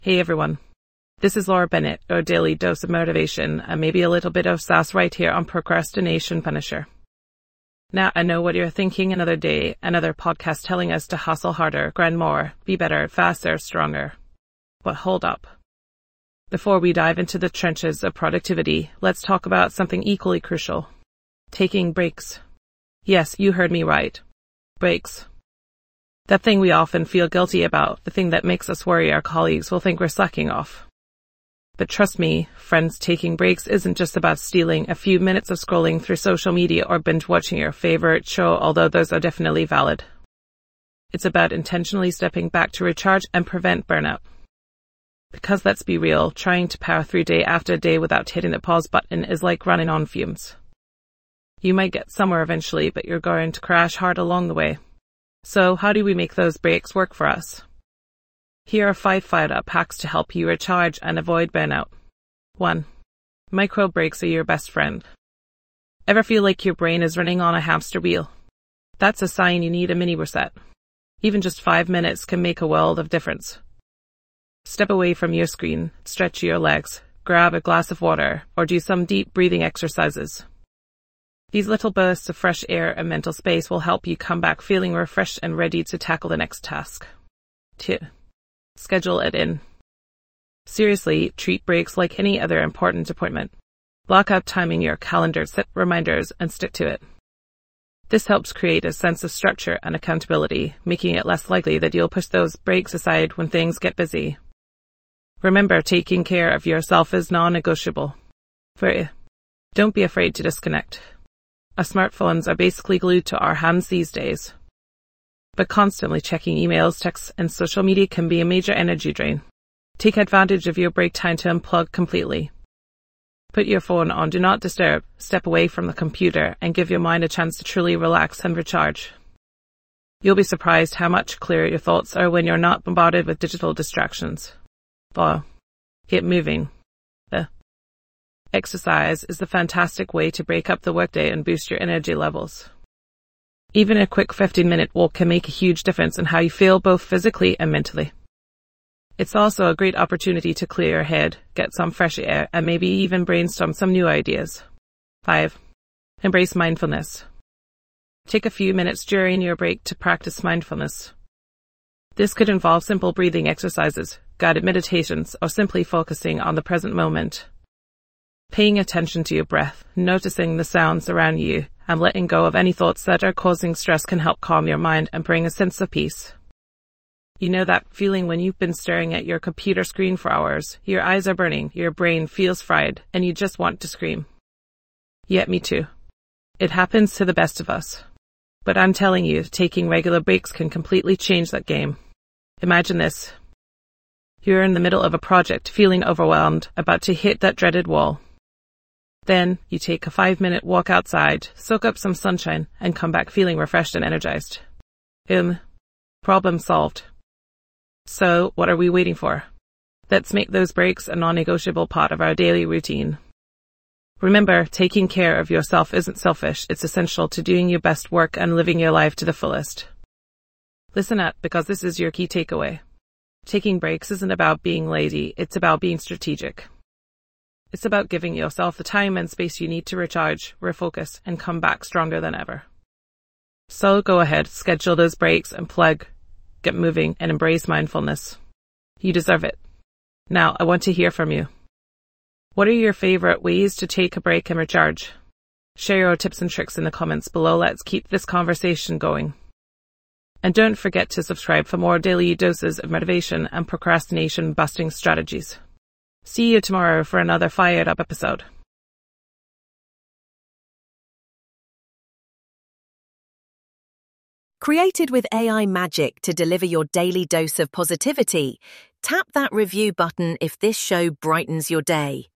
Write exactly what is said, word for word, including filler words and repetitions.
Hey everyone, this is Laura Bennett, your daily dose of motivation and maybe a little bit of sass right here on Procrastination Punisher. Now I know what you're thinking, another day, another podcast telling us to hustle harder, grind more, be better, faster, stronger. But hold up. Before we dive into the trenches of productivity, let's talk about something equally crucial. Taking breaks. Yes, you heard me right. Breaks. That thing we often feel guilty about, the thing that makes us worry our colleagues will think we're slacking off. But trust me, friends, taking breaks isn't just about stealing a few minutes of scrolling through social media or binge watching your favorite show, although those are definitely valid. It's about intentionally stepping back to recharge and prevent burnout. Because let's be real, trying to power through day after day without hitting the pause button is like running on fumes. You might get somewhere eventually, but you're going to crash hard along the way. So how do we make those breaks work for us? Here are five fired-up hacks to help you recharge and avoid burnout. one. Micro breaks are your best friend. Ever feel like your brain is running on a hamster wheel? That's a sign you need a mini reset. Even just five minutes can make a world of difference. Step away from your screen, stretch your legs, grab a glass of water, or do some deep breathing exercises. These little bursts of fresh air and mental space will help you come back feeling refreshed and ready to tackle the next task. two. Schedule it in. Seriously, treat breaks like any other important appointment. Block out time in your calendar, set reminders, and stick to it. This helps create a sense of structure and accountability, making it less likely that you'll push those breaks aside when things get busy. Remember, taking care of yourself is non-negotiable. three. Don't be afraid to disconnect. Our smartphones are basically glued to our hands these days. But constantly checking emails, texts, and social media can be a major energy drain. Take advantage of your break time to unplug completely. Put your phone on Do Not Disturb, step away from the computer, and give your mind a chance to truly relax and recharge. You'll be surprised how much clearer your thoughts are when you're not bombarded with digital distractions. four. Get moving. Uh. Exercise is the fantastic way to break up the workday and boost your energy levels. Even a quick fifteen-minute walk can make a huge difference in how you feel both physically and mentally. It's also a great opportunity to clear your head, get some fresh air, and maybe even brainstorm some new ideas. five. Embrace mindfulness. Take a few minutes during your break to practice mindfulness. This could involve simple breathing exercises, guided meditations, or simply focusing on the present moment. Paying attention to your breath, noticing the sounds around you, and letting go of any thoughts that are causing stress can help calm your mind and bring a sense of peace. You know that feeling when you've been staring at your computer screen for hours, your eyes are burning, your brain feels fried, and you just want to scream. Yet me too. It happens to the best of us. But I'm telling you, taking regular breaks can completely change that game. Imagine this. You're in the middle of a project, feeling overwhelmed, about to hit that dreaded wall. Then, you take a five-minute walk outside, soak up some sunshine, and come back feeling refreshed and energized. Um, problem solved. So, what are we waiting for? Let's make those breaks a non-negotiable part of our daily routine. Remember, taking care of yourself isn't selfish, it's essential to doing your best work and living your life to the fullest. Listen up, because this is your key takeaway. Taking breaks isn't about being lazy, it's about being strategic. It's about giving yourself the time and space you need to recharge, refocus, and come back stronger than ever. So go ahead, schedule those breaks, and plug, get moving, and embrace mindfulness. You deserve it. Now, I want to hear from you. What are your favorite ways to take a break and recharge? Share your tips and tricks in the comments below. Let's keep this conversation going. And don't forget to subscribe for more daily doses of motivation and procrastination-busting strategies. See you tomorrow for another fired-up episode. Created with A I magic to deliver your daily dose of positivity, tap that review button if this show brightens your day.